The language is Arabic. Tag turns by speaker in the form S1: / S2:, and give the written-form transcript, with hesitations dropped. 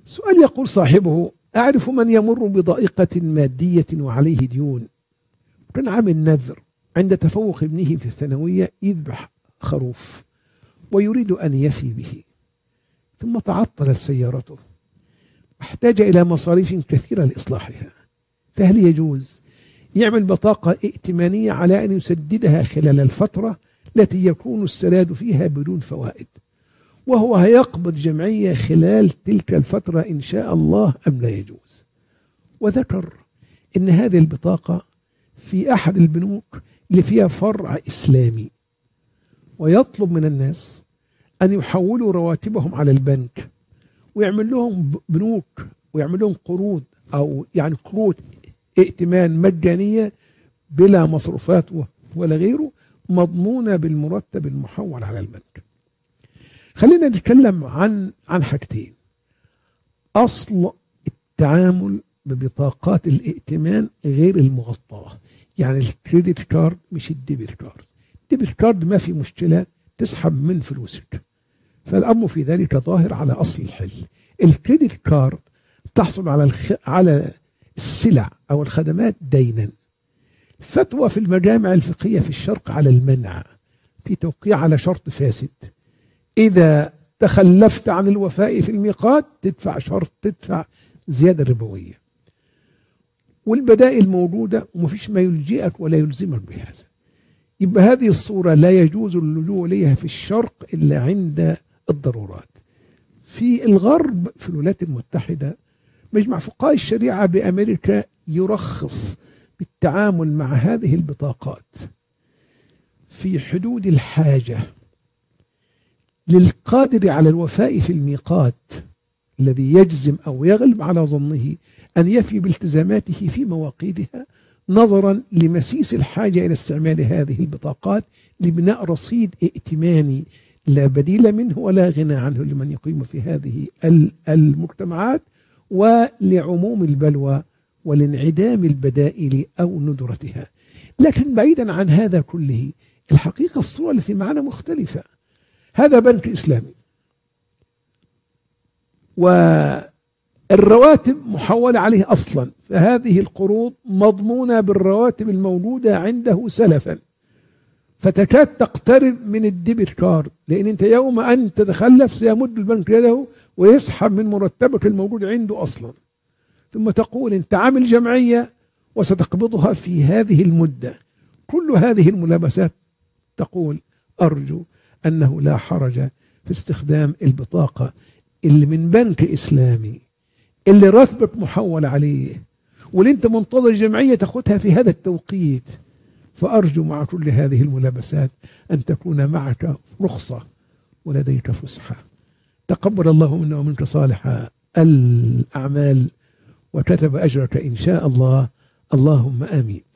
S1: سؤال يقول صاحبه: أعرف من يمر بضائقة مادية وعليه ديون، كان عامل نذر عند تفوق ابنه في الثانوية يذبح خروف ويريد أن يفي به، ثم تعطلت سيارته واحتاج إلى مصاريف كثيرة لإصلاحها، فهل يجوز يعمل بطاقة ائتمانية على أن يسددها خلال الفترة التي يكون السداد فيها بدون فوائد، وهو هيقبض جمعية خلال تلك الفترة إن شاء الله، أم لا يجوز؟ وذكر إن هذه البطاقة في أحد البنوك اللي فيها فرع إسلامي، ويطلب من الناس أن يحولوا رواتبهم على البنك ويعمل لهم بنوك ويعمل لهم قروض، أو يعني قروض ائتمان مجانية بلا مصروفات ولا غيره، مضمونة بالمرتب المحول على البنك. خلينا نتكلم عن حاجتين: أصل التعامل ببطاقات الائتمان غير المغطاة، يعني الكريدت كارد مش الديبت كارد. الديبت كارد ما في مشكلة تسحب من فلوسك، فالأمر في ذلك ظاهر على أصل الحل. الكريدت كارد تحصل على السلع أو الخدمات دينا. فتوى في المجامع الفقهية في الشرق على المنع، في توقيع على شرط فاسد: إذا تخلفت عن الوفاء في الميقات تدفع زيادة ربوية. والبدائل موجودة ومفيش ما يلجئك ولا يلزمك بهذا. يبقى هذه الصورة لا يجوز اللجوء إليها في الشرق إلا عند الضرورات. في الغرب، في الولايات المتحدة، مجمع فقهاء الشريعة بأمريكا يرخص بالتعامل مع هذه البطاقات في حدود الحاجة للقادر على الوفاء في الميقات الذي يجزم أو يغلب على ظنه أن يفي بالتزاماته في مواقيتها، نظرا لمسيس الحاجة إلى استعمال هذه البطاقات لبناء رصيد ائتماني لا بديل منه ولا غنى عنه لمن يقيم في هذه المجتمعات، ولعموم البلوى ولانعدام البدائل أو ندرتها. لكن بعيدا عن هذا كله، الحقيقة الصورة التي معنا مختلفة. هذا بنك إسلامي والرواتب محولة عليه أصلا، فهذه القروض مضمونة بالرواتب الموجودة عنده سلفا، فتكاد تقترب من الديبت كارد، لأن أنت يوم أن تتخلف سيمد البنك يده ويسحب من مرتبك الموجود عنده أصلا، ثم تقول أنت عامل جمعية وستقبضها في هذه المدة. كل هذه الملابسات تقول أرجو أنه لا حرج في استخدام البطاقة اللي من بنك إسلامي، اللي راتبك محول عليه، واللي أنت منتظر جمعية تأخذها في هذا التوقيت. فأرجو مع كل هذه الملابسات أن تكون معك رخصة ولديك فسحة. تقبل الله منا ومنك صالح الأعمال وكتب أجرك إن شاء الله، اللهم آمين.